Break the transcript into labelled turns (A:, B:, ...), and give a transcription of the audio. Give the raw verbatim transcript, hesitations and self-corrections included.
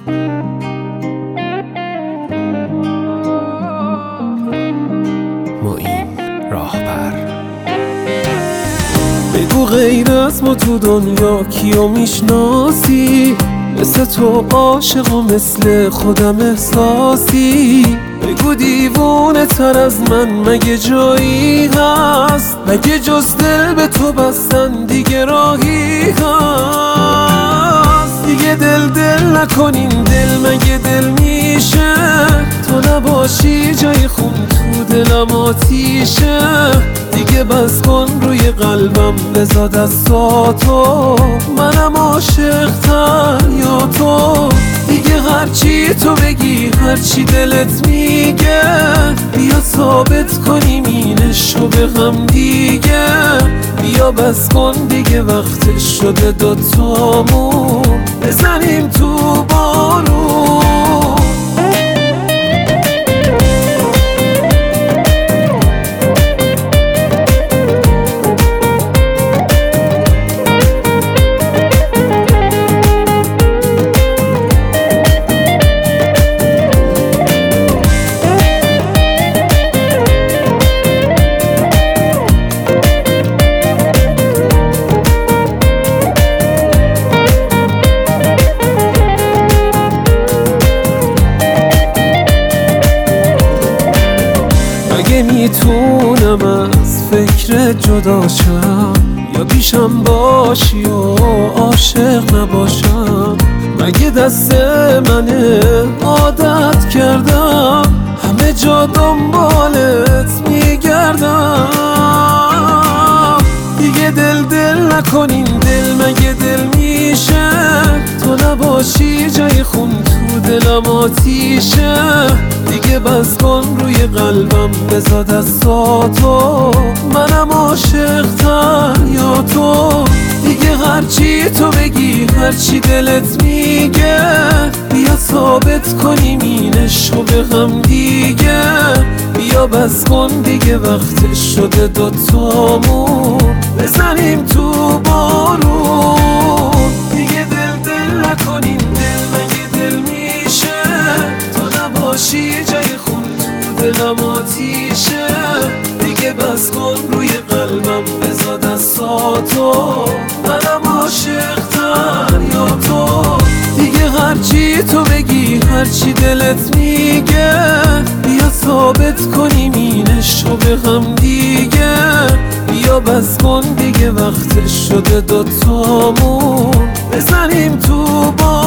A: معین راهبر. بگو غیر از ما تو دنیا کیو میشناسی؟ مثل تو عاشق و مثل خودم احساسی. بگو دیوونه تر از من مگه جایی هست؟ مگه جز دل به تو بستن دیگه راهی هست؟ دیگه دل دل نکنین، دل مگه دل میشه؟ تو نباشی جای خون تو دلم آتیشه. دیگه بس کن روی قلبم بزا دستاتو، منم عاشق تر یا تو؟ دیگه هرچی تو بگی هرچی دلت میگه، بیا ثابت کنیم اینشو به هم دیگه. بیا بس کن دیگه وقتش شده دوتامون بزنیم تو بارون. اگه میتونم از فکر جدا شم، یا پیشم باشی و عاشق نباشم. مگه دست منه عادت کردم همه جا دنبالت میگردم. دیگه دل دل نکنین، دل مگه دل میشه؟ تو نباشی جای خون تو دلم آتیشه. دیگه بس کن روی قلبم بزا دستاتو، منم عاشق تر یا تو؟ دیگه هرچی تو بگی هرچی دلت میگه، بیا ثابت کنیم اینشو به هم دیگه. بیا بس کن دیگه وقتش شده دوتامون بزنیم تو بارون. دیگه دل دل نکنیم، دل مگه دل میشه؟ تو نباشی جای خون تو دلم آتیشه. دیگه بس کن روی قلبم بزا دستاتو، منم عاشق تر یا تو؟ دیگه هرچی تو بگی هرچی دلت میگه، بیا ثابت کنیم اینشو به هم دیگه. بیا بس کن دیگه وقتش شده دوتامون بزنیم تو با